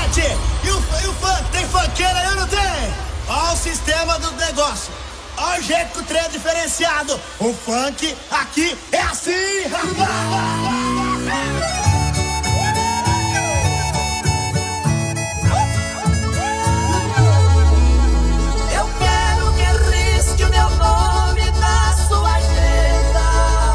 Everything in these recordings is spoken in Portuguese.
E o funk? Tem funkeira aí ou não tem? Ó o sistema do negócio. Ó o jeito que o trem é diferenciado. O funk aqui é assim. Eu quero que risque o meu nome da sua agenda.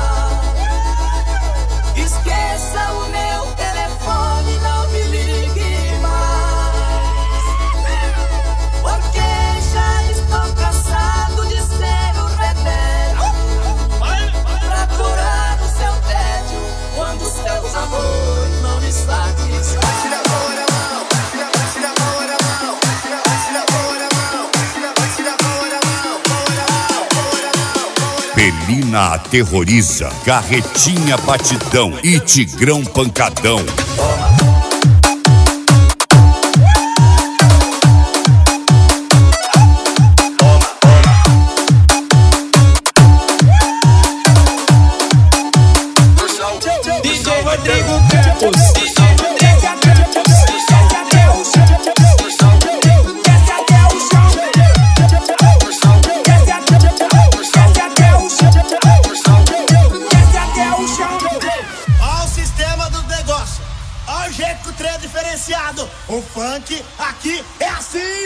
Esqueça o meu telefone, não me ligue mais, porque já estou cansado de ser o remédio pra curar o seu tédio quando os seus amores não me satisfazem. Pelina aterroriza, Carretinha batidão e Tigrão pancadão. DJ Rodrigo Campos. Ó o sistema do negócio. Ó o jeito que o trem é diferenciado. O funk aqui é assim.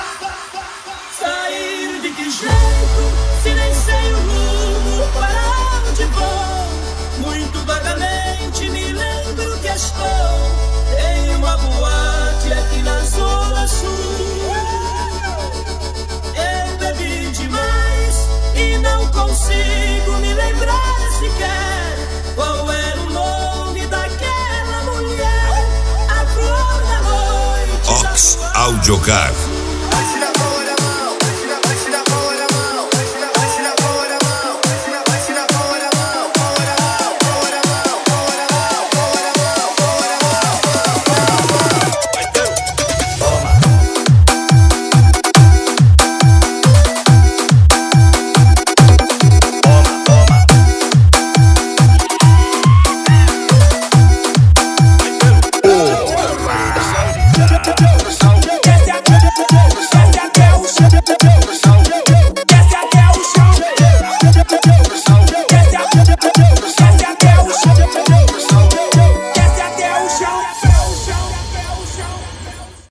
Sair de que jeito, se nem sei o rumo, para onde vou? Muito vagamente me lembro que estou em uma boate aqui na Zona Sul. Eu bebi demais e não consigo me lembrar sequer qual era o nome daquela mulher. A flor da noite. Ox Audiogar.